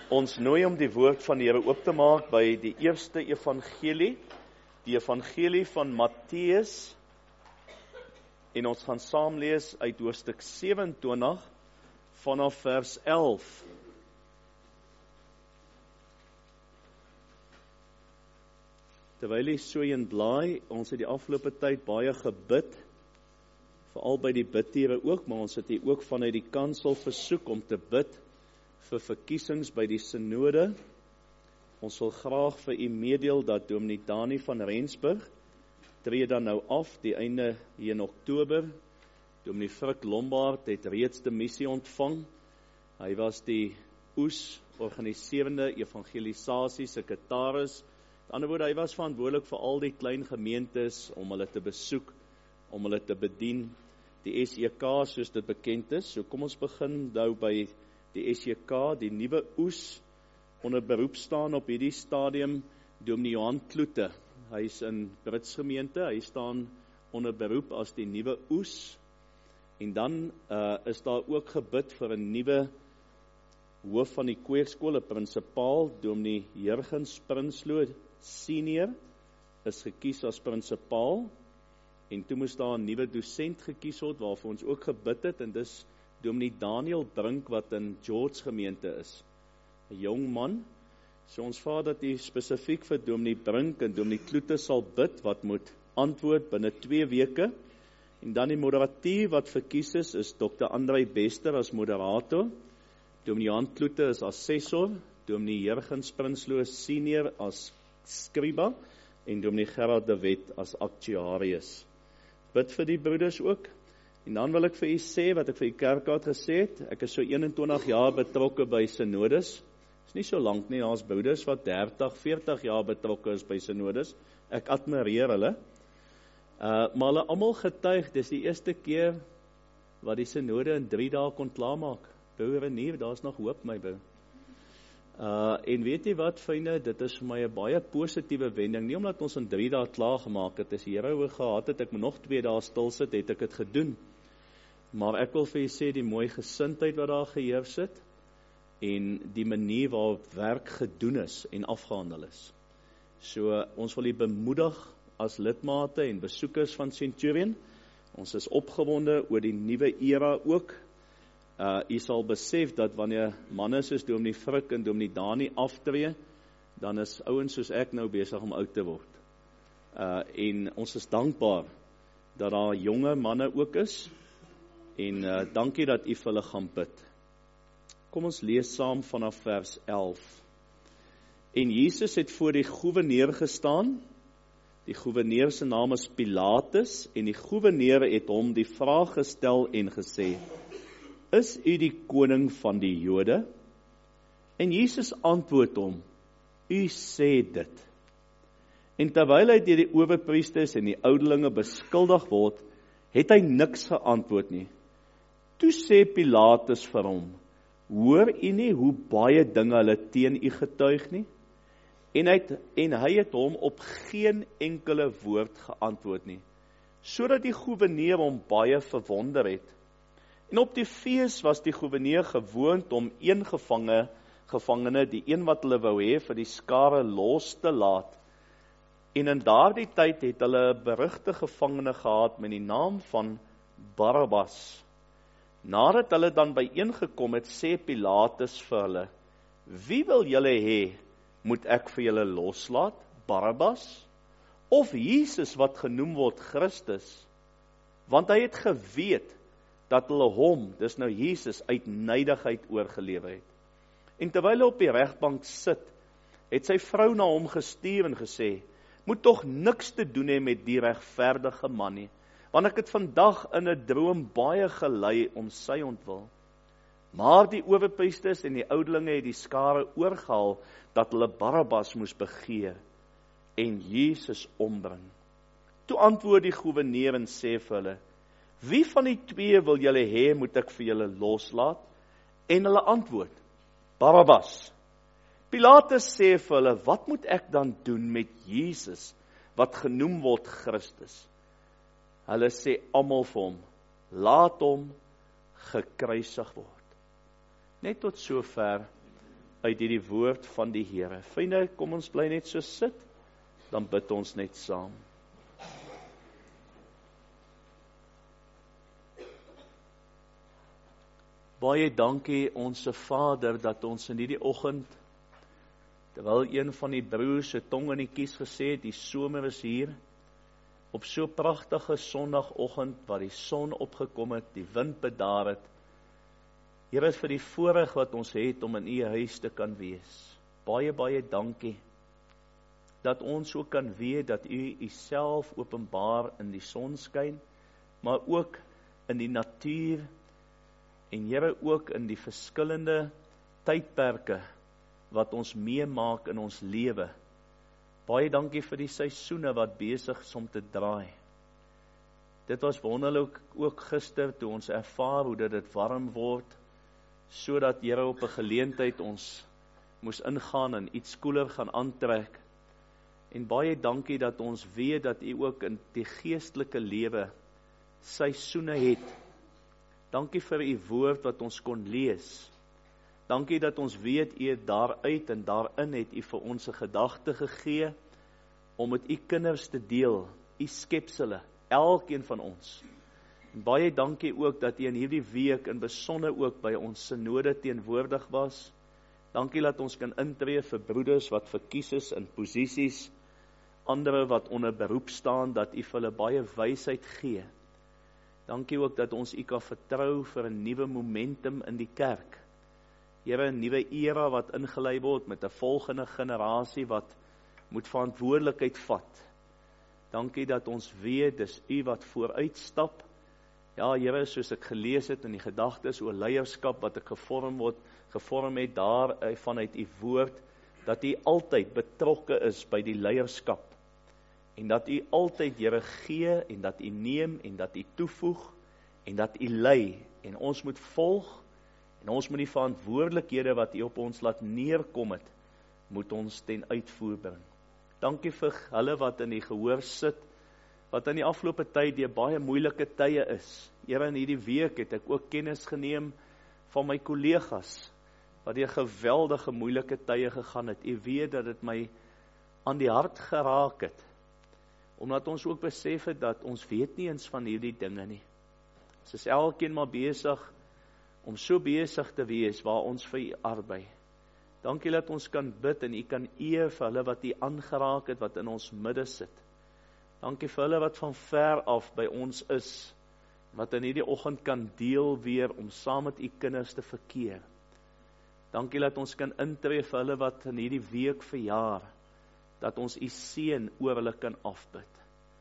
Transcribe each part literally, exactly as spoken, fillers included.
ons nooi om die woord van die Here oop te maak by die eerste evangelie, die evangelie van Matteus, en ons gaan saam lees uit hoofstuk sewe en twintig vanaf vers elf. Terwyl jy so een blaai, ons het die afgelope tyd baie gebid, veral by die bidtiere ook, maar ons het hier ook vanuit die kansel versoek om te bid vir verkiesings by die synode. Ons wil graag vir u meedeel dat Dominee Dani van Rensburg tree dan nou af, die einde hier in Oktober. Dominee Frik Lombard het reeds die missie ontvang. Hy was die oes organiserende evangelisasie sekretaris. Aan die ander woorde, hy was verantwoordelik vir al die klein gemeentes om hulle te besoek, om hulle te bedien. Die S E K, soos dit bekend is. So kom ons begin nou by die S E K, die nuwe oes, onder beroep staan op hierdie stadium Dominee Johan Kloete. Hy is in Brits gemeente, hy staan onder beroep as die nuwe oes. En dan uh, is daar ook gebid vir 'n nuwe hoof van die kweekskool, 'n prinsipaal, Dominee Jurgens Prinsloo senior, is gekies as prinsipaal. En toe moes daar 'n nuwe dosent gekies word, waarvoor ons ook gebid het, en dis Dominee Daniel Brink, wat in George gemeente is. 'n Jong man. So ons vra dat u spesifiek vir Dominee Brink en Dominee Kloete sal bid, wat moet antwoord binne twee weke. En dan die moderatief wat verkies is, is dokter Andrei Bester as moderator, Dominee Johan Kloete is assessor, Dominee Jurgens Prinsloo senior as skriba, en Dominee Gerard de Wet as actuarius. Bid vir die broeders ook. En dan wil ek vir u sê, wat ek vir die kerkraad gesê het, ek is so eenentwintig jaar betrokke by synodes. Is nie so lank nie, daar's broeders wat dertig, veertig jaar betrokke is by synodes. Ek admireer hulle. Uh, maar hulle almal getuig, dis die eerste keer wat die synode in drie dae kon klaarmaak. Broer nie, daar's nog hoop, my broer. Uh, en weet jy wat, vriende, dit is vir my 'n baie positiewe wending, nie omdat ons in drie dae klaar gemaak het, as die Here wou gehad het, ek moet nog twee dae stil sit, het ek dit gedoen. Maar ek wil vir jy sê, die mooi gesindheid wat daar geheers het, en die manier waarop werk gedoen is en afgehandel is. So, ons wil jy bemoedig as lidmate en besoekers van Centurion. Ons is opgewonde oor die nuwe era ook. Uh, jy sal besef dat wanneer manne soos Dominee Frik en Dominee Dani aftree, dan is ouens soos ek nou besig om oud te word. Uh, en ons is dankbaar dat daar jonge manne ook is, en uh, dankie dat u vir hulle gaan bid. Kom ons lees saam vanaf vers elf. En Jesus het voor die goewerneur gestaan. Die goewerneur se naam is Pilatus, en die goewerneur het hom die vraag gestel en gesê: Is u die koning van die Jode? En Jesus antwoord hom: U sê dit. En terwyl hy deur die owerpriesters en die ouderlinge beskuldig word, het hy niks geantwoord nie. Toe sê Pilatus vir hom: Hoor u nie hoe baie dinge hulle teen u getuig nie? En hy, het, en hy het hom op geen enkele woord geantwoord nie, sodat die goewerneur hom baie verwonder het. En op die fees was die goewerneur gewoond om een gevange, gevangene, die een wat hulle wou hê, vir die skare los te laat. En in daardie tyd het hulle 'n berugte gevangene gehad met die naam van Barabbas. Nadat hulle dan byeengekom het, sê Pilatus vir hulle: Wie wil julle hê moet ek vir julle loslaat? Barabbas of Jesus wat genoem word Christus? Want hy het geweet dat hulle hom, dis nou Jesus, uit nydigheid oorgelewer het. En terwyl hy op die regbank sit, het sy vrou na hom gestuur en gesê: Moet tog niks te doen hê met die regverdige man nie, want ek het vandag in 'n droom baie gelei om sy ontwil. Maar die owerpriesters en die ouderlinge het die skare oorgehaal dat hulle Barabbas moes begeer en Jesus ombring. Toe antwoord die goewerneur en sê vir hulle: Wie van die twee wil julle hê moet ek vir julle loslaat? En hulle antwoord: Barabbas. Pilatus sê vir hulle: Wat moet ek dan doen met Jesus wat genoem word Christus? Hulle sê almal vir hom: Laat hom gekruisig word. Net tot sover uit hierdie woord van die Here. Vriende, kom ons bly net so sit, dan bid ons net saam. Baie dankie onse Vader, dat ons in hierdie oggend, terwyl een van die broers se tong in die kies gesê het, die somer is hier, op so pragtige sondagoggend, waar die son opgekom het, die wind bedaar het, Here, vir die voorreg wat ons het om in U huis te kan wees. Baie, baie dankie, dat ons ook kan weet, dat U Uself openbaar in die sonskyn, maar ook in die natuur, en Here ook in die verskillende tydperke, wat ons meemaak in ons lewe. Baie dankie vir die seisoene wat besig is om te draai. Dit was wonderlik ook gister, toe ons ervaar hoe dit, dit warm word, sodat Here op 'n geleentheid ons moes ingaan en iets koeler gaan aantrek. En baie dankie dat ons weet dat U ook in die geestelike lewe seisoene het. Dankie vir U woord wat ons kon lees. Dankie dat ons weet U het daaruit en daarin het U vir ons 'n gedagte gegee om met U kinders te deel, U skepsele, elkeen van ons. En baie dankie ook dat U in hierdie week in besonder ook by ons synode teenwoordig was. Dankie dat ons kan intree vir broeders wat verkies is in posisies, ander wat onder beroep staan, dat U vir hulle baie wysheid gee. Dankie ook dat ons U kan vertrou vir 'n nuwe momentum in die kerk. Here, 'n nuwe era wat ingelei word met 'n volgende generasie wat moet verantwoordelikheid vat. Dankie dat ons weet, dis U wat vooruitstap. Ja, Here, soos ek gelees het in die gedagtes oor leierskap wat ek gevorm word, gevorm het daar vanuit U woord, dat U altyd betrokke is by die leierskap. En dat U altyd, Here, gee, en dat U neem, en dat U toevoeg, en dat U lei, en ons moet volg, en ons moet die verantwoordelikhede wat U op ons laat neerkom het, moet ons ten uitvoer bring. Dankie vir hulle wat in die gehoor sit, wat in die afgelope tyd deur baie moeilike tye is. Here, in hierdie week het ek ook kennis geneem van my kollegas, wat deur geweldige moeilike tye gegaan het. U weet dat dit my aan die hart geraak het, omdat ons ook besef het dat ons weet nie eens van hierdie dinge nie. Ons is elkeen maar besig om so besig te wees waar ons vir U arbei. Dankie dat ons kan bid en U kan eer vir hulle wat U aangeraak het, wat in ons midde sit. Dankie vir hulle wat van ver af by ons is, wat in hierdie oggend kan deel weer om saam met U kinders te verkeer. Dankie dat ons kan intree vir hulle wat in hierdie week verjaar, dat ons U seën oor hulle kan afbid.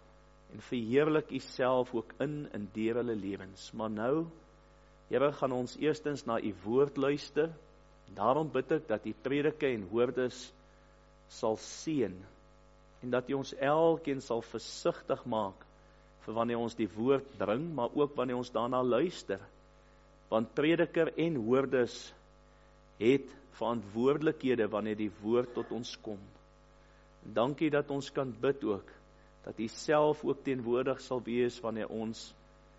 En verheerlik U self ook in en deur hulle lewens. Maar nou, Here, gaan ons eerstens na U woord luister. Daarom bid ek dat U predike en hoordes sal seën, en dat U ons elkeen sal versigtig maak vir wanneer ons die woord bring, maar ook wanneer ons daarna luister. Want prediker en hoordes het verantwoordelikhede wanneer die woord tot ons kom. En dankie dat ons kan bid ook, dat U self ook teenwoordig sal wees wanneer ons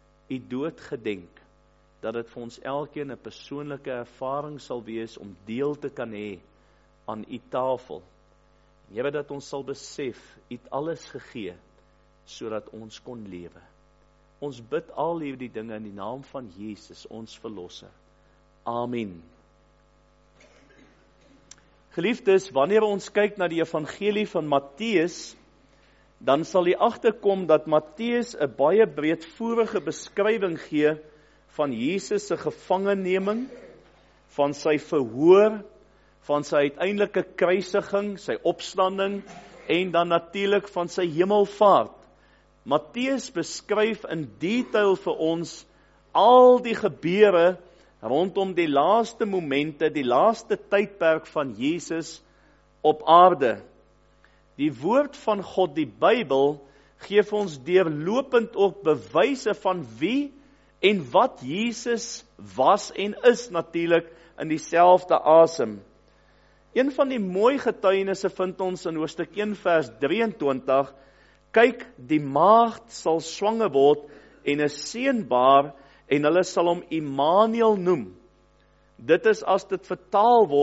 U dood gedenk, dat dit vir ons elkeen 'n persoonlike ervaring sal wees om deel te kan hê aan U tafel. Here, dat ons sal besef, U het alles gegee, sodat ons kon lewe. Ons bid al hierdie dinge in die naam van Jesus, ons verlosser. Amen. Geliefdes, wanneer ons kyk na die evangelie van Matteus, dan sal jy agterkom dat Matteus 'n baie breedvoerige beskrywing gee van Jesus se gevangeneming, van sy verhoor, van sy uiteindelike kruisiging, sy opstanding, en dan natuurlik van sy hemelvaart. Matteus beskryf in detail vir ons al die gebeure rondom die laaste momente, die laaste tydperk van Jesus op aarde. Die woord van God, die Bybel, gee vir ons deurlopend ook bewyse van wie en wat Jesus was en is natuurlik in dieselfde asem. Een van die mooi getuienisse vind ons in hoofstuk een vers drieëntwintig, kyk, die maagd sal swanger word en 'n seun baar en hulle sal hom Immanuel noem. Dit is as dit vertaal word,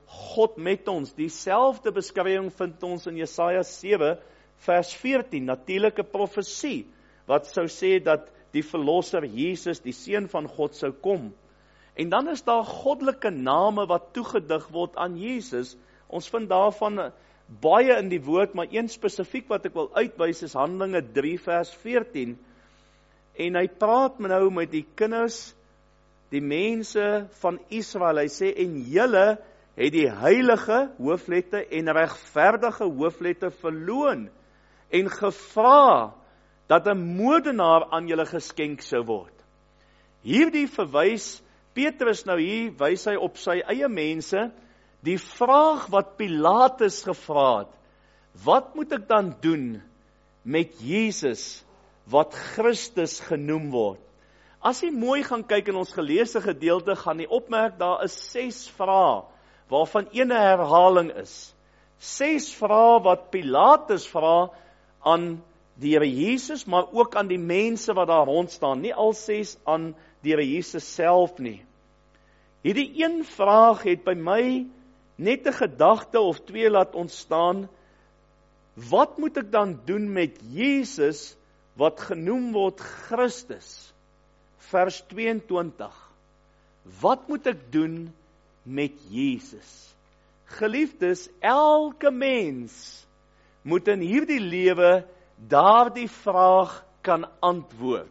God met ons. Dieselfde beskrywing vind ons in Jesaja sewe vers veertien, natuurlike profesie, wat sou sê dat die verlosser Jesus, die seun van God, sou kom. En dan is daar goddelike name wat toegedig word aan Jesus. Ons vind daarvan baie in die woord, maar een spesifiek wat ek wil uitwys is Handelinge drie vers veertien. En hy praat nou met die kinders, die mense van Israel. Hy sê, en julle het die heilige hooflette en regverdige hooflette verloon en gevra dat 'n moordenaar aan julle geskenk sou word. Hierdie verwys, Petrus nou hier, wys hy op sy eie mense, die vraag wat Pilatus gevra het, wat moet ek dan doen met Jesus, wat Christus genoem word? As jy mooi gaan kyk in ons geleesde gedeelte, gaan jy opmerk, daar is ses vrae, waarvan een herhaling is. Ses vrae wat Pilatus vra aan die Here Jesus, maar ook aan die mense wat daar rond staan, nie al ses aan die Here Jesus self nie. Hierdie een vraag het by my net 'n gedagte of twee laat ontstaan, wat moet ek dan doen met Jesus, wat genoem word Christus? Vers tweeëntwintig. Wat moet ek doen met Jesus? Geliefdes, elke mens moet in hierdie lewe daardie vraag kan antwoord.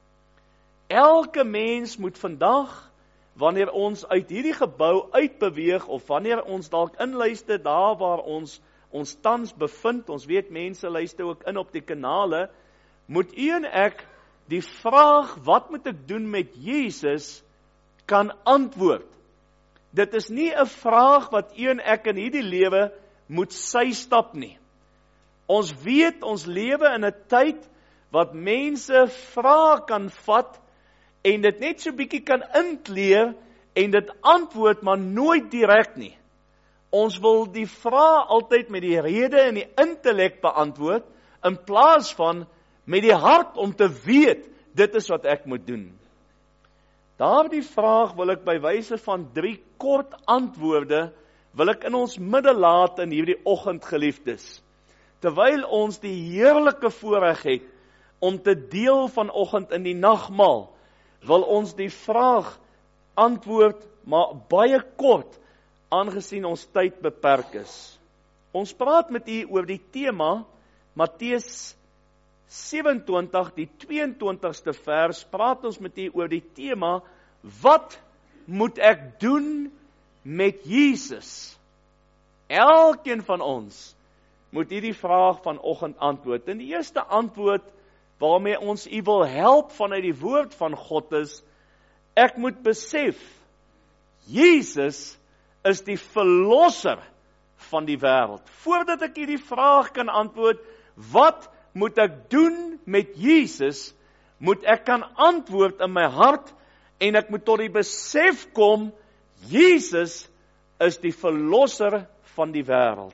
Elke mens moet vandag, wanneer ons uit hierdie gebou uitbeweeg, of wanneer ons dalk inluister daar waar ons ons tans bevind, ons weet mense luister ook in op die kanale, moet u en ek die vraag, wat moet ek doen met Jesus, kan antwoord. Dit is nie 'n vraag wat u en ek in hierdie lewe moet sy stap nie. Ons weet, ons lewe in 'n tyd wat mense vrae kan vat en dit net so bietjie kan inkleer en dit antwoord, maar nooit direk nie. Ons wil die vrae altyd met die rede en die intellek beantwoord, in plaas van met die hart om te weet, dit is wat ek moet doen. Daardie vraag wil ek by wyse van drie kort antwoorde, wil ek in ons midde laat in hierdie oggend, geliefdes. Terwyl ons die heerlike voorreg het om te deel vanoggend in die nagmaal, wil ons die vraag antwoord, maar baie kort, aangesien ons tyd beperk is. Ons praat met u oor die tema, Matteus sewe-en-twintig, die twee-en-twintigste vers, praat ons met u oor die tema, wat moet ek doen met Jesus? Elkeen van ons moet hierdie vraag vanoggend antwoord. En die eerste antwoord, waarmee ons u wil help vanuit die woord van God is, ek moet besef, Jesus is die verlosser van die wêreld. Voordat ek hierdie vraag kan antwoord, wat moet ek doen met Jesus, moet ek kan antwoord in my hart, en ek moet tot die besef kom, Jesus is die verlosser van die wêreld.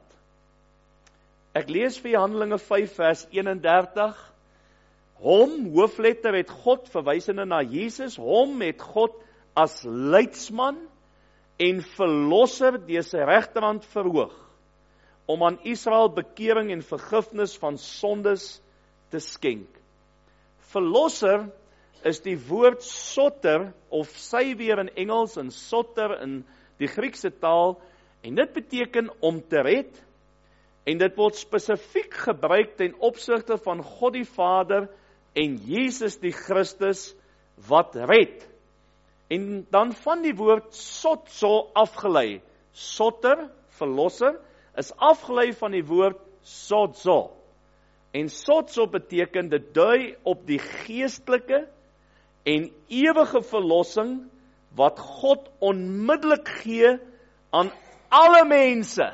Ek lees vir Handelinge vyf vers eenendertig, hom, hoofletter het God, verwysende na Jesus, hom het God as leidsman en verlosser deur sy regterhand verhoog, om aan Israel bekering en vergifnis van sondes te skenk. Verlosser is die woord soter, of sy weer in Engels, en soter in die Griekse taal, en dit beteken om te red, en dit word spesifiek gebruik ten opsigte van God die Vader en Jesus die Christus wat red. En dan van die woord sotso afgelei. Soter, verlosser, is afgelei van die woord sozo. En sotso beteken, dit dui op die geestelike en ewige verlossing wat God onmiddellik gee aan alle mense.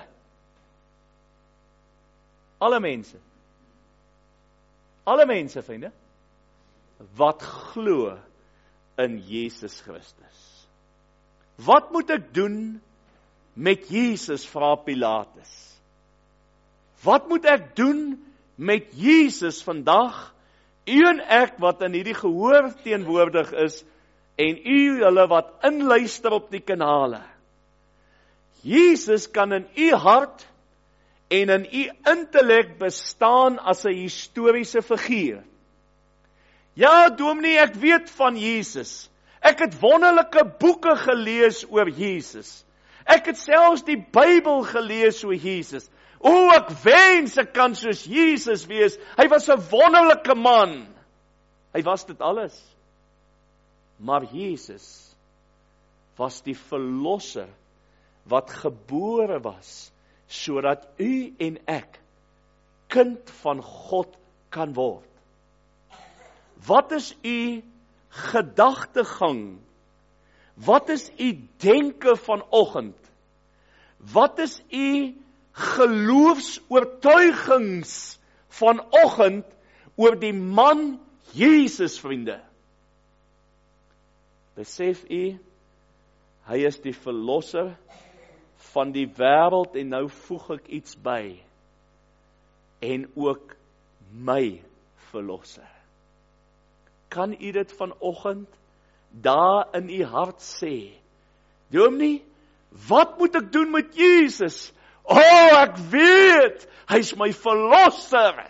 Alle mense. Alle mense, vriende, wat glo in Jesus Christus. Wat moet ek doen met Jesus, vra Pilatus? Wat moet ek doen met Jesus vandag? U en ek wat in hierdie gehoor teenwoordig is, en u hulle wat inluister op die kanale. Jesus kan in u hart en in u intellek bestaan as 'n historiese figuur. Ja, dominee, ek weet van Jesus. Ek het wonderlike boeke gelees oor Jesus. Ek het selfs die Bybel gelees oor Jesus. O, ek wens ek kan soos Jesus wees. Hy was 'n wonderlike man. Hy was dit alles. Maar Jesus was die verlosser wat gebore was, sodat u en ek kind van God kan word. Wat is u gedagtegang? Wat is u denke vanoggend? Wat is u geloofsoortuigings vanoggend oor die man Jesus, vriende? Besef u, hy is die verlosser van die wêreld en nou voeg ek iets by. En ook my verlosser. Kan u dit vanoggend daar in u hart sê? Dominee, wat moet ek doen met Jesus? O, oh, ek weet, hy is my verlosser.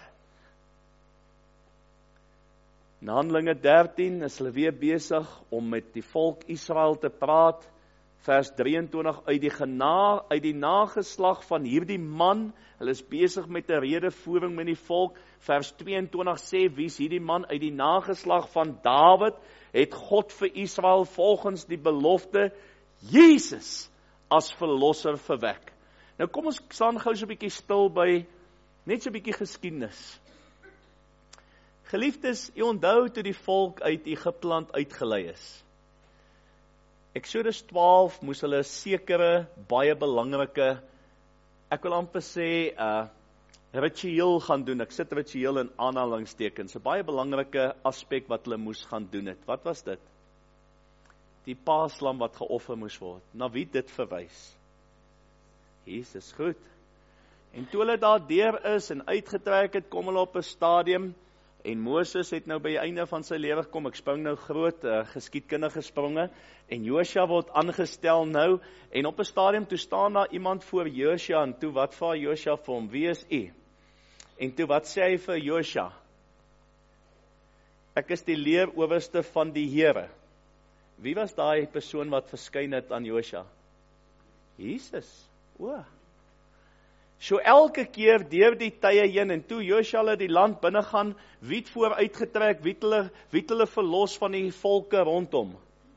In Handelinge dertien is hulle weer besig om met die volk Israel te praat. Vers drieëntwintig, uit die, gena, uit die nageslag van hierdie man, hulle is besig met 'n redevoering met die volk. Vers tweeëntwintig sê, wie is hierdie man? Uit die nageslag van Dawid het God vir Israel volgens die belofte Jesus as verlosser verwek. Nou kom ons staan gou so 'n bietjie stil by net so 'n bietjie geskiedenis. Geliefdes, u onthou toe die volk uit Egipteland uitgelei is. Eksodus twaalf moes hulle 'n sekere, baie belangrike, ek wil amper sê, uh, ritueel gaan doen. Ek sit ritueel in aanhalingstekens. 'n Baie belangrike aspek wat hulle moes gaan doen het. Wat was dit? Die paaslam wat geoffer moes word. Na wie dit verwys? Jesus, goed. En toe hulle daar deur is en uitgetrek het, kom hulle op 'n stadium. En Moses het nou by die einde van sy lewe gekom, ek spring nou groot uh, geskiedkundige spronge, en Josua word aangestel nou, en op 'n stadium toe staan daar iemand voor Josua, en toe wat vra Josua vir hom, wie is u? En toe wat sê hy vir Josua? Ek is die leerowerste van die Here. Wie was daai persoon wat verskyn het aan Josua? Jesus, o. So elke keer deur die tye heen, en toe Josua hulle die land binne gaan, wie het voor uitgetrek, wie het hulle, wie het hulle verlos van die volke rondom?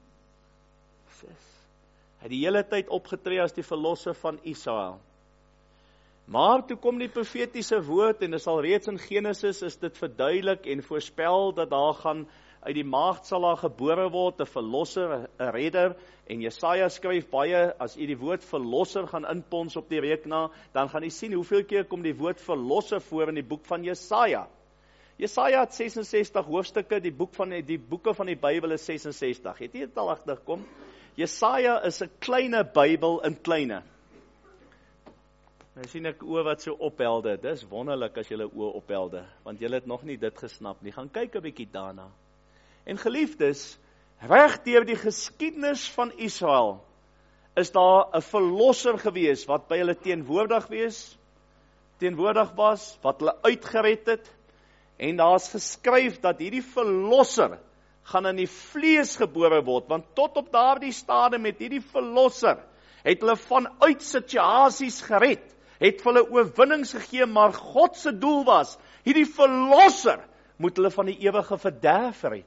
Hy het die hele tyd opgetree as die verlosser van Israel. Maar toe kom die profetiese woord, en dit is al reeds in Genesis, is dit verduidelik en voorspel, dat daar gaan uit die maagd sal daar gebore word, 'n verlosser, 'n redder, en Jesaja skryf baie, as u die woord verlosser gaan inpons op die rekenaar, dan gaan u sien hoeveel keer kom die woord verlosser voor in die boek van Jesaja. Jesaja het ses en sestig hoofstukke, die, boek van, die boeke van die Bybel is ses en sestig. Het jy dit al agterkom? Jesaja is 'n kleine Bybel in kleine. Nou sien ek oë wat so ophelde. Dis wonderlik as julle oë ophelde, want julle het nog nie dit gesnap nie. Gaan kyk 'n bietjie daarna. En geliefdes, reg deur die geskiedenis van Israel is daar 'n verlosser gewees wat by hulle teenwoordig wees, teenwoordig was, wat hulle uitgered het. En daar's geskryf dat hierdie verlosser gaan in die vlees gebore word, want tot op daardie stadium met hierdie verlosser het hulle vanuit situasies gered, het vir hulle oorwinnings gegee, maar God se doel was, hierdie verlosser moet hulle van die ewige verderf red.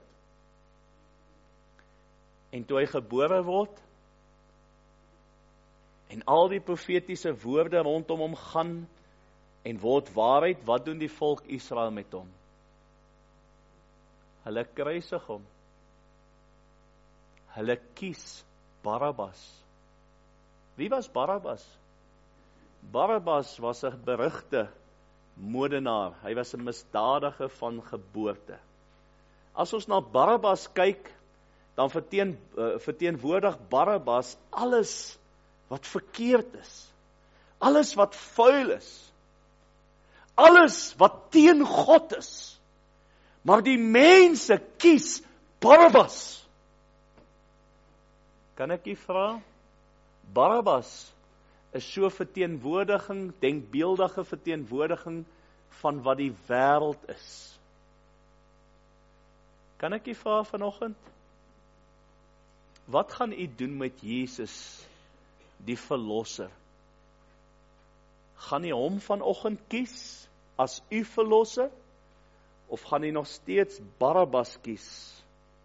En toe hy gebore word, en al die profetiese woorde rondom hom gaan, en word waarheid, wat doen die volk Israel met hom? Hulle kruisig hom. Hulle kies Barabbas. Wie was Barabbas? Barabbas was 'n berugte moordenaar. Hy was 'n misdadiger van geboorte. As ons na Barabbas kyk, dan verteen, uh, verteenwoordig Barabbas alles wat verkeerd is. Alles wat vuil is. Alles wat teen God is. Maar die mense kies Barabbas. Kan ek u vra? Barabbas is so verteenwoordiging, denkbeeldige verteenwoordiging van wat die wêreld is. Kan ek u vra vanoggend? Wat gaan u doen met Jesus, die verlosser? Gaan u hom vanoggend kies as u verlosser? Of gaan u nog steeds Barabbas kies?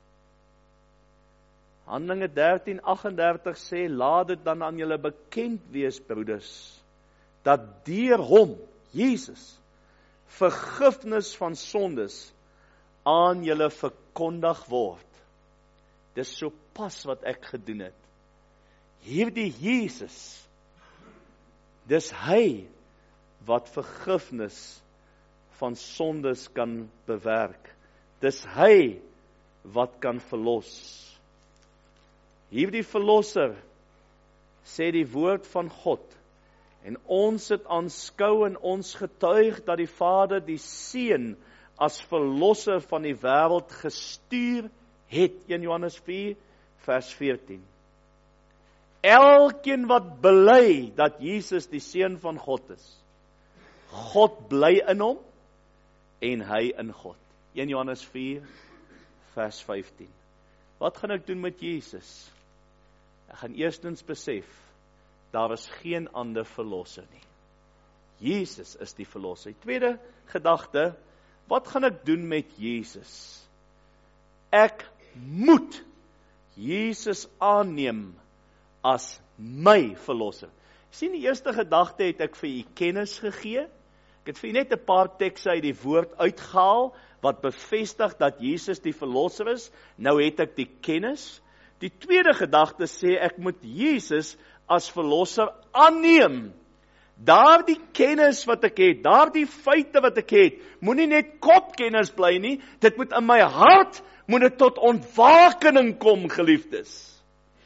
Handelinge dertien agt en dertig sê, laat dit dan aan julle bekend wees, broeders, dat deur hom, Jesus, vergifnis van sondes aan julle verkondig word. Dis so pas wat ek gedoen het. Hierdie Jesus, dis hy wat vergifnis van sondes kan bewerk. Dis hy wat kan verlos. Hierdie verlosser, sê die woord van God, en ons het aanskou en ons getuig dat die Vader die Seun as verlosser van die wêreld gestuur het, een Johannes vier, vers veertien. Elkeen wat bely dat Jesus die Seun van God is, God bly in hom, en hy in God. een Johannes vier, vers vyftien. Wat gaan ek doen met Jesus? Ek gaan eerstens besef, daar is geen ander verlosser nie. Jesus is die verlosser. Tweede gedagte, wat gaan ek doen met Jesus? Ek moet Jesus aanneem as my verlosser. Sien, die eerste gedagte het ek vir u kennis gegee. Ek het vir u net 'n paar tekste uit die woord uitgehaal, wat bevestig dat Jesus die verlosser is. Nou het ek die kennis. Die tweede gedagte sê, ek moet Jesus as verlosser aanneem. Daardie kennis wat ek het, daardie feite wat ek het, moenie net kopkennis bly nie, dit moet in my hart, moet dit tot ontwakening kom, geliefdes.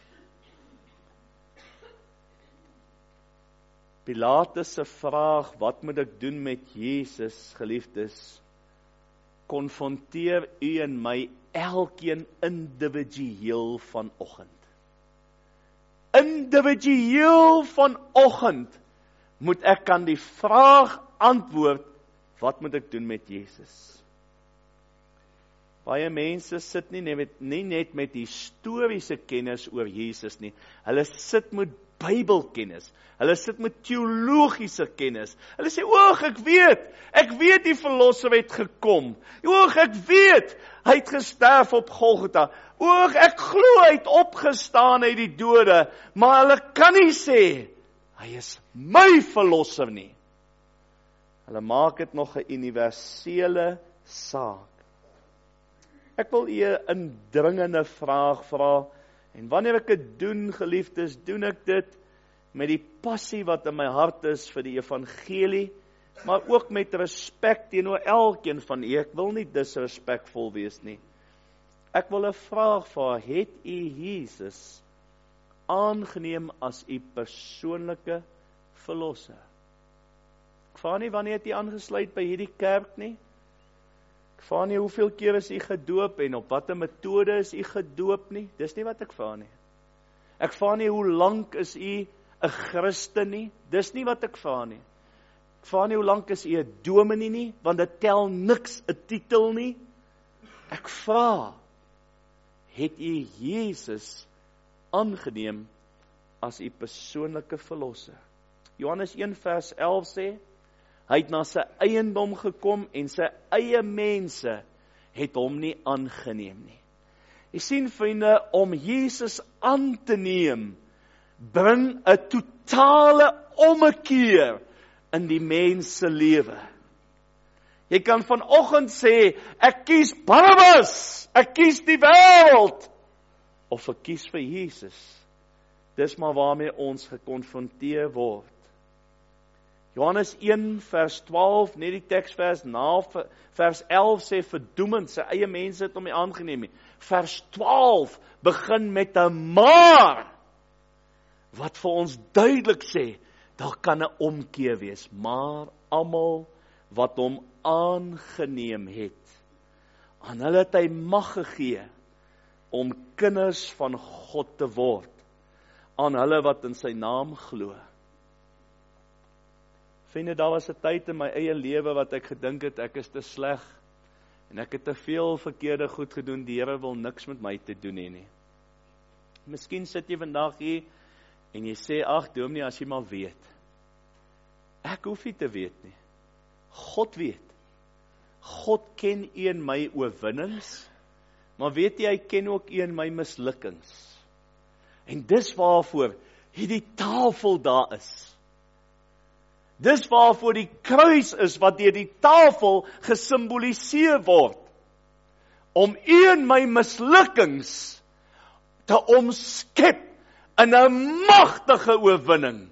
Pilatus se vraag, wat moet ek doen met Jesus, geliefdes, konfronteer u en my elkeen individueel vanoggend. Individueel vanoggend moet ek aan die vraag antwoord, wat moet ek doen met Jesus? Baie mense sit nie net, nie net met historiese kennis oor Jesus nie, hulle sit met Bybelkennis, hulle sit met teologiese kennis, hulle sê, oog, ek weet, ek weet die verlosser het gekom, oog, ek weet, hy het gesterf op Golgotha, oog, ek glo hy het opgestaan uit die dode, maar hulle kan nie sê, hy is my verlosser nie. Hulle maak dit nog 'n universele saak. Ek wil u 'n indringende vraag vra, en wanneer ek dit doen, geliefdes, doen ek dit met die passie wat in my hart is vir die evangelie, maar ook met respek teenoor elkeen van u. Ek wil nie disrespekvol wees nie. Ek wil 'n vraag vra, het u Jesus aangeneem as u persoonlike verlosser? Ek vra nie wanneer het u aangesluit by hierdie kerk nie. Ek vra nie hoeveel keer is u gedoop en op watter metode is u gedoop nie. Dis nie wat ek vra nie. Ek vra nie hoe lank is u 'n Christen nie. Dis nie wat ek vra nie. Ek vra nie hoe lank is u 'n dominee nie, want dit tel niks 'n titel nie. Ek vra, het u Jesus aangeneem as u persoonlike verlosser? Johannes een vers elf sê, hy het na sy eiendom gekom en sy eie mense het hom nie aangeneem nie. Jy sien, vriende, om Jesus aan te neem, bring 'n totale ommekeer in die mens se lewe. Jy kan vanoggend sê, ek kies Barabbas, ek kies die wêreld, of ek kies vir Jesus. Dis maar waarmee ons gekonfronteer word. Johannes een vers twaalf, net die teksvers na vers elf sê verdoemend, sy eie mense het hom nie aangeneem nie. Vers twaalf begin met 'n maar, wat vir ons duidelik sê, daar kan 'n omkeer wees, maar almal wat hom aangeneem het, aan hulle het hy mag gegee om kinders van God te word, aan hulle wat in sy naam glo. Vriende, daar was 'n tyd in my eie lewe wat ek gedink het, ek is te sleg, en ek het te veel verkeerde goed gedoen, die Here wil niks met my te doen hê nie. Miskien sit jy vandag hier, en jy sê, ag dominee, as jy maar weet. Ek hoef nie te weet nie. God weet. God ken een my oorwinnings, maar weet jy, hy ken ook een my mislukkings. En dis waarvoor hierdie tafel daar is. Dis waarvoor die kruis is, wat deur die tafel gesimboliseer word. Om een my mislukkings te omskep in 'n magtige oorwinning.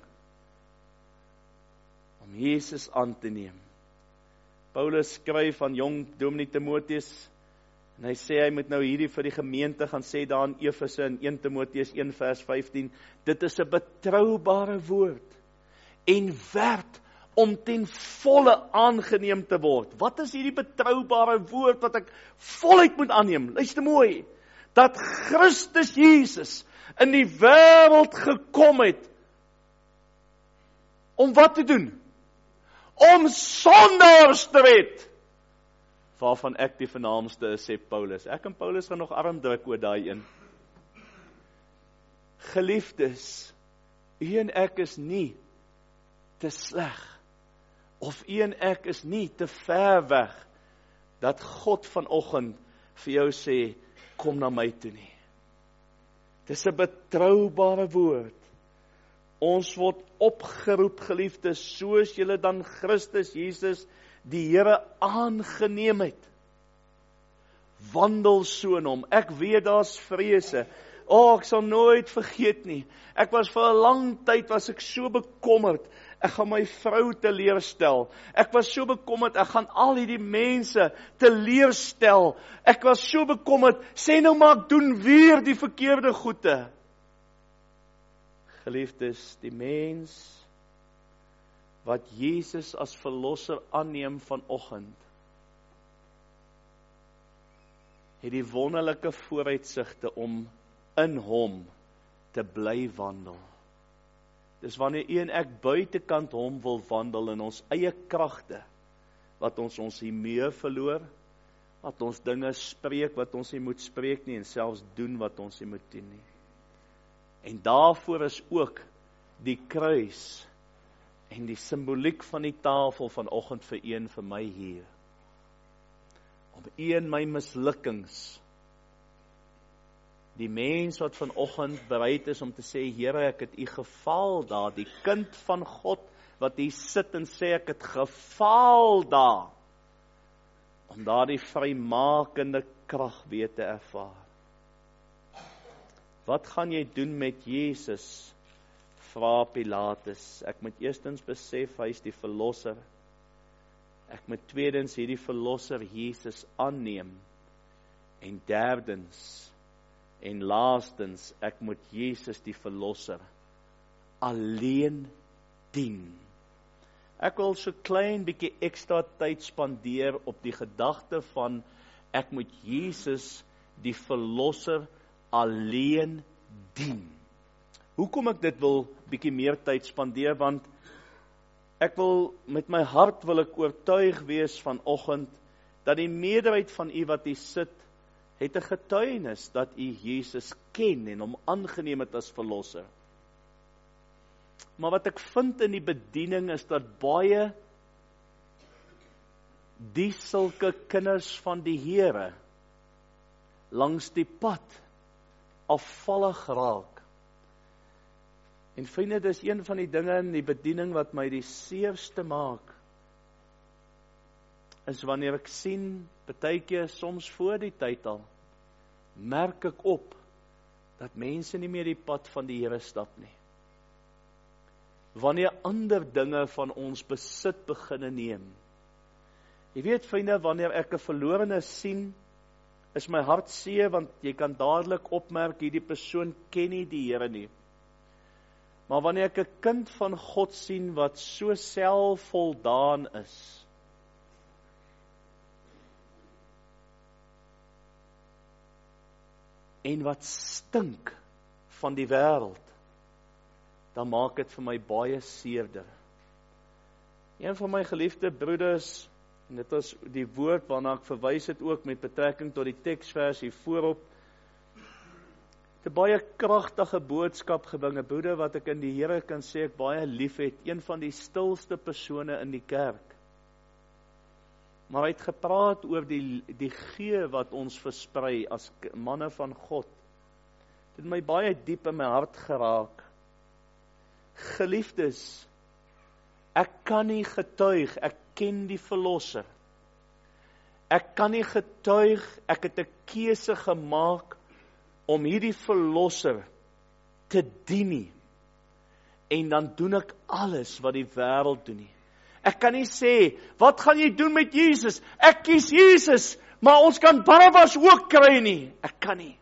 Om Jesus aan te neem. Paulus skryf aan jong dominee Timoteus, en hy sê hy moet nou hierdie vir die gemeente gaan sê daar in Efese in een Timoteus een vers vyftien, dit is 'n betroubare woord, en werd om ten volle aangeneem te word. Wat is hierdie betroubare woord wat ek voluit moet aanneem? Luister mooi, dat Christus Jesus in die wêreld gekom het, om wat te doen? Om sondaars te red, waarvan ek die vernaamste is, sê Paulus. Ek en Paulus gaan nog arm druk oor daai een. Geliefdes, u en ek is nie te sleg, of u en ek is nie te ver weg, dat God vanoggend vir jou sê, kom na my toe nie. Dis 'n betroubare woord. Ons word opgeroep, geliefdes, soos julle dan Christus Jesus, die Here aangeneem het. Wandel so in hom. Ek weet daar's vrese. O, oh, ek sal nooit vergeet nie. Ek was vir 'n lang tyd, was ek so bekommerd. Ek gaan my vrou teleurstel. Ek was so bekommerd, ek gaan al hierdie mense teleurstel. Ek was so bekommerd, sê nou maar ek doen weer die verkeerde goede. Geliefdes, die mens wat Jesus as verlosser aanneem vanoggend, het die wonderlike vooruitsigte om in hom te bly wandel. Dis wanneer u en ek buitekant hom wil wandel in ons eie kragte, wat ons ons humeur verloor, wat ons dinge spreek wat ons nie moet spreek nie, en selfs doen wat ons nie moet doen nie. En daarvoor is ook die kruis en die simboliek van die tafel vanoggend vir een vir my hier. Om een my mislukkings, die mens wat vanoggend bereid is om te sê, Here, ek het u gefaal daar, die kind van God, wat hier sit en sê, ek het gefaal daar, om daar die vrymakende krag weer te ervaar. Wat gaan jy doen met Jesus? Vra Pilatus. Ek moet eerstens besef, hy is die verlosser. Ek moet tweedens hierdie verlosser Jesus aanneem. En derdens, en laastens, ek moet Jesus die verlosser alleen dien. Ek wil so klein bietjie ekstra tyd spandeer op die gedagte van, ek moet Jesus die verlosser alleen dien. Hoekom ek dit wil bietjie meer tyd spandeer, want ek wil met my hart wil ek oortuig wees vanoggend, dat die meerderheid van u wat hier sit, het 'n getuienis dat u Jesus ken en hom aangeneem het as verlosser. Maar wat ek vind in die bediening is dat baie die sulke kinders van die Here langs die pad afvallig raak. En vriende, dis een van die dinge in die bediening wat my die seerste maak, is wanneer ek sien, partykeer soms voor die tyd al, merk ek op, dat mense nie meer die pad van die Here stap nie. Wanneer ander dinge van ons besit beginne neem. Jy weet, vriende, wanneer ek 'n verlorene sien, is my hart seer, want jy kan dadelik opmerk, hierdie persoon ken nie die Here nie. Maar wanneer ek 'n kind van God sien, wat so selfvoldaan is, en wat stink van die wêreld, dan maak dit vir my baie seerder. Een van my geliefde broeders, en dit is die woord waarna ek verwys het ook met betrekking tot die teksvers hier voorop, het 'n baie kragtige boodskap gebring, 'n broeder wat ek in die Here kan sê ek baie lief het, een van die stilste persone in die kerk. Maar hy het gepraat oor die, die gee wat ons versprei as manne van God. Dit het my baie diep in my hart geraak. Geliefdes, ek kan nie getuig, ek ken die verlosser. Ek kan nie getuig, ek het 'n keuse gemaak om hierdie verlosser te dien nie. En dan doen ek alles wat die wêreld doen nie. Ek kan nie sê, wat gaan jy doen met Jesus? Ek kies Jesus, maar ons kan Barabbas ook kry nie. Ek kan nie.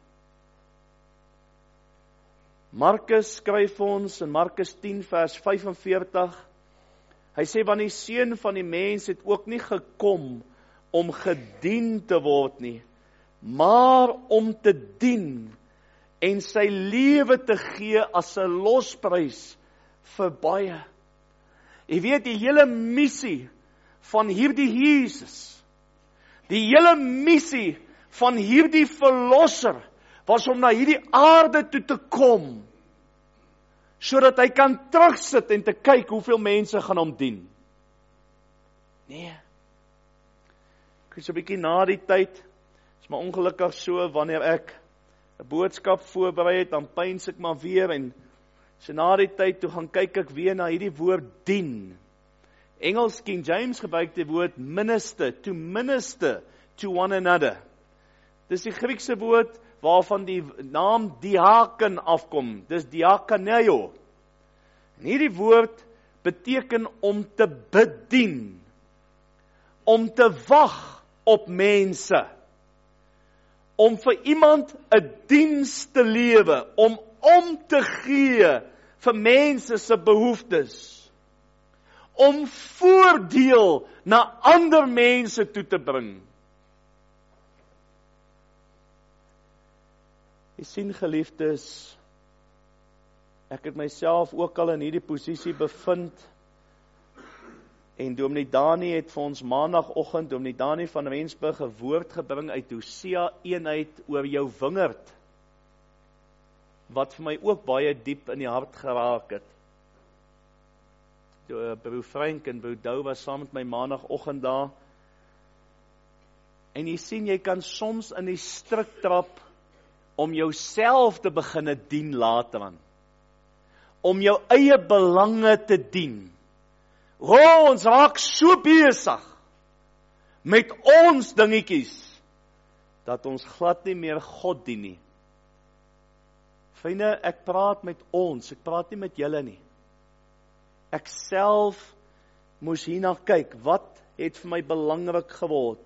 Markus skryf ons in Markus tien vers vyfenveertig, hy sê, want die Seun van die mens het ook nie gekom om gedien te word nie, maar om te dien en sy lewe te gee as 'n losprys vir baie. Jy weet, die hele missie van hierdie Jesus, die hele missie van hierdie verlosser, was om na hierdie aarde toe te kom, sodat hy kan terugsit en te kyk hoeveel mense gaan hom dien. Nee. Ek is 'n bietjie na die tyd, is maar ongelukkig so, wanneer ek 'n boodskap voorberei het, dan pyns ek maar weer, en so na die tyd, toe gaan kyk ek weer na hierdie woord dien. Engels King James gebruik die woord minister, to minister to one another. Dis die Griekse woord waarvan die naam diaken afkom, dis diakoneo. En hierdie woord beteken om te bedien, om te wag op mense, om vir iemand 'n diens te lewe, om om te gee vir mense se behoeftes, om voordeel na ander mense toe te bring. Jy sien, geliefdes, ek het myself ook al in hierdie posisie bevind, en Dominee Dani het vir ons maandagoggend, Dominee Dani van Rensburg, 'n woord gebring uit Hosea een uit oor jou wingerd, wat vir my ook baie diep in die hart geraak het. Broer Frank en broer Dou was saam met my maandagoggend daar, en jy sien, jy kan soms in die struik trap, om jouself te beginne dien later aan. Om jou eie belange te dien. O, ons raak so besig met ons dingetjies, dat ons glad nie meer God dien nie. Vriende, ek praat met ons, ek praat nie met julle nie. Ek self moes hierna kyk, wat het vir my belangrik geword?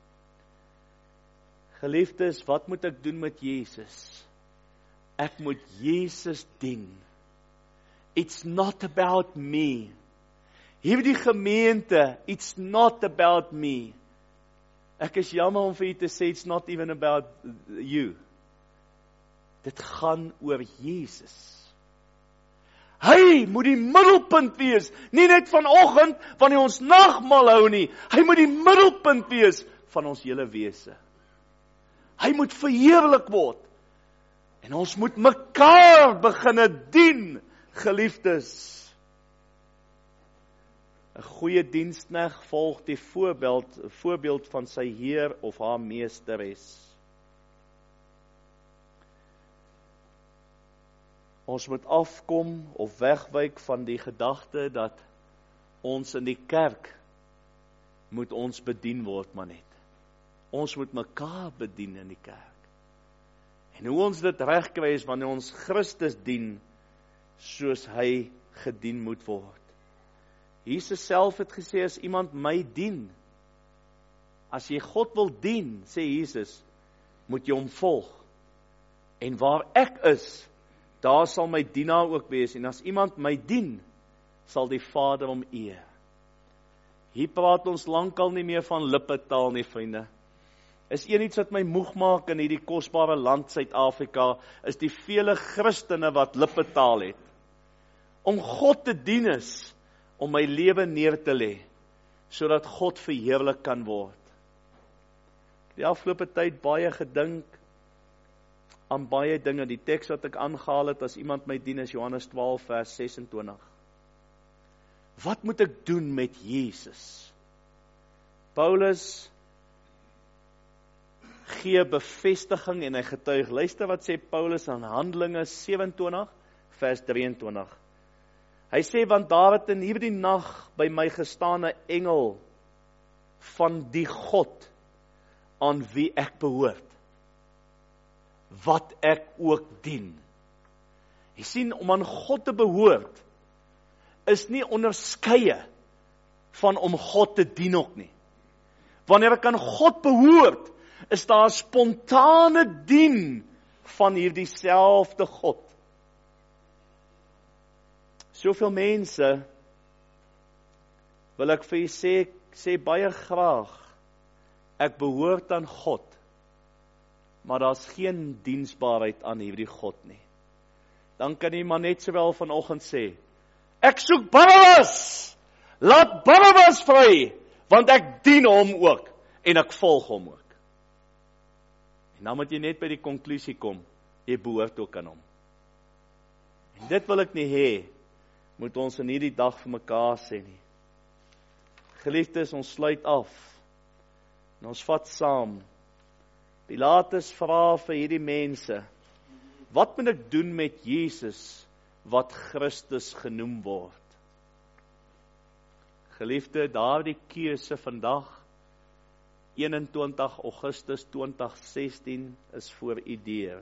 Geliefdes, wat moet ek doen met Jesus? Ek moet Jesus dien. It's not about me. Hierdie gemeente, it's not about me. Ek is jammer om vir u te sê, it's not even about you. Dit gaan oor Jesus. Hy moet die middelpunt wees, nie net vanoggend, wanneer ons nagmaal hou nie. Hy moet die middelpunt wees van ons hele wese. Hy moet verheerlik word. En ons moet mekaar beginne dien, geliefdes. 'n Goeie diensknegt volg die voorbeeld, voorbeeld van sy heer of haar meesteres. Ons moet afkom of wegwyk van die gedagte dat ons in die kerk moet ons bedien word, maar net. Ons moet mekaar bedien in die kerk. En hoe ons dit reg kry is wanneer ons Christus dien soos hy gedien moet word. Jesus self het gesê, as iemand my dien, as jy God wil dien, sê Jesus, moet jy hom volg. En waar ek is, daar sal my dienaar ook wees, en as iemand my dien, sal die Vader hom eer. Hier praat ons lankal nie meer van lippetaal nie, vriende. Is een iets wat my moeg maak in hierdie kosbare land Suid-Afrika, is die vele Christene wat lippetaal het. Om God te dien is, om my lewe neer te lê, sodat God verheerlik kan word. Die afgelope tyd baie gedink aan baie dinge. Die teks wat ek aangehaal het as iemand my dien is Johannes twaalf vers sesentwintig. Wat moet ek doen met Jesus? Paulus gee bevestiging en hy getuig. Luister wat sê Paulus aan Handelinge sewentwintig vers drieëntwintig. Hy sê, want daar het in hierdie nag by my gestaan 'n engel van die God aan wie ek behoort, wat ek ook dien. Jy sien, om aan God te behoort, is nie onderskeie van om God te dien ook nie. Wanneer ek aan God behoort, is daar spontane dien van hierdie selfde God. Soveel mense, wil ek vir julle sê, sê baie graag, ek behoort aan God, maar daar's geen diensbaarheid aan hierdie God nie. Dan kan jy maar net sowel vanoggend sê, ek soek Barabbas, laat Barabbas vry, want ek dien hom ook, en ek volg hom ook. En dan moet jy net by die konklusie kom, jy behoort ook aan hom. En dit wil ek nie hê, moet ons in hierdie dag vir mekaar sê nie. Geliefdes, ons sluit af, en ons vat saam. Pilatus vra vir hierdie mense, wat moet ek doen met Jesus, wat Christus genoem word? Geliefde, daardie keuse vandag, eenentwintig Augustus twintig sestien, is voor u deur.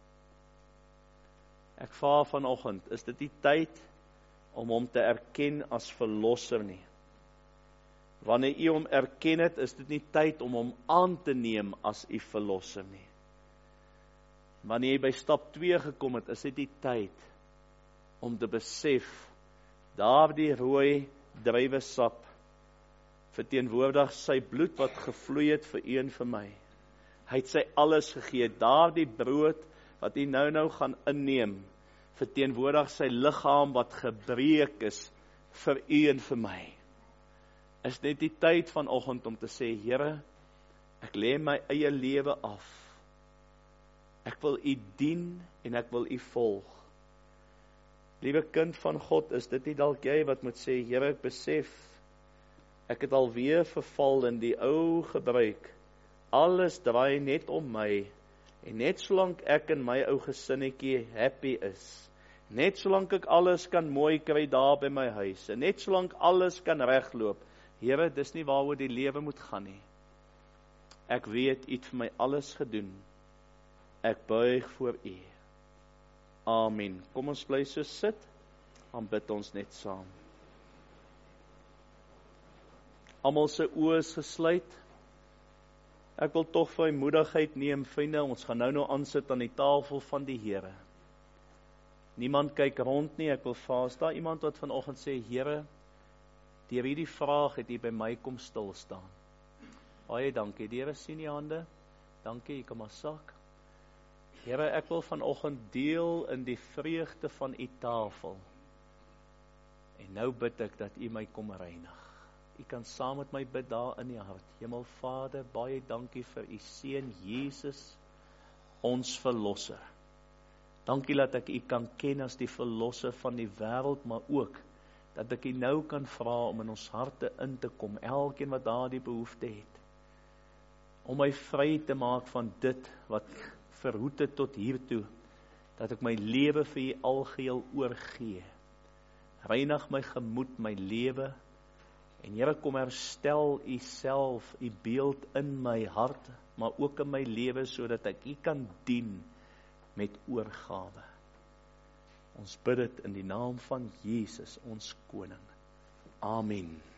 Ek vra vanoggend, is dit die tyd om hom te erken as verlosser nie? Wanneer u hom erken het, is dit nie tyd om hom aan te neem as u verlosser nie. Wanneer jy by stap twee gekom het, is dit die tyd om te besef, daardie rooi druiwesap verteenwoordig sy bloed wat gevloei het vir u en vir my. Hy het sy alles gegee. Daardie brood wat u nou nou gaan inneem, verteenwoordig sy liggaam wat gebreek is vir u en vir my. Is net die tyd vanoggend om te sê, Here, ek lê my eie lewe af. Ek wil u dien en ek wil u volg. Liewe kind van God, is dit nie dalk jy wat moet sê, Here, ek besef, ek het alweer verval in die ou gebruik. Alles draai net om my, en net solank ek in my ou gesinnetjie happy is, net solank ek alles kan mooi kry daar by my huis, en net solank alles kan regloop, Here, dis nie waaroor die lewe moet gaan nie. Ek weet, u het vir my alles gedoen. Ek buig voor u. Amen. Kom ons bly so sit, dan bid ons net saam. Almal se oë is gesluit. Ek wil tog vrymoedigheid neem, vriende, ons gaan nou nou aansit aan die tafel van die Here. Niemand kyk rond nie, ek wil vra, is daar iemand wat vanoggend sê, Here, deur hierdie vraag het jy by my kom stil staan. Baie dankie, die Here sien die hande. Dankie, jy kan maar sak. Here, ek wil vanoggend deel in die vreugde van u tafel. En nou bid ek dat u my kom reinig. U kan saam met my bid daar in die hart. Hemelvader, baie dankie vir u seun Jesus, ons verlosser. Dankie dat ek u kan ken as die verlosser van die wêreld, maar ook dat ek u nou kan vra om in ons harte in te kom, elkeen wat daar die behoefte het, om my vry te maak van dit wat verhoed het tot hiertoe, dat ek my lewe vir u algeheel oorgee. Reinig my gemoed, my lewe, en Here, kom herstel u self, u beeld in my hart, maar ook in my lewe, sodat ek u kan dien met oorgawe. Ons bid dit in die naam van Jesus, ons koning. Amen.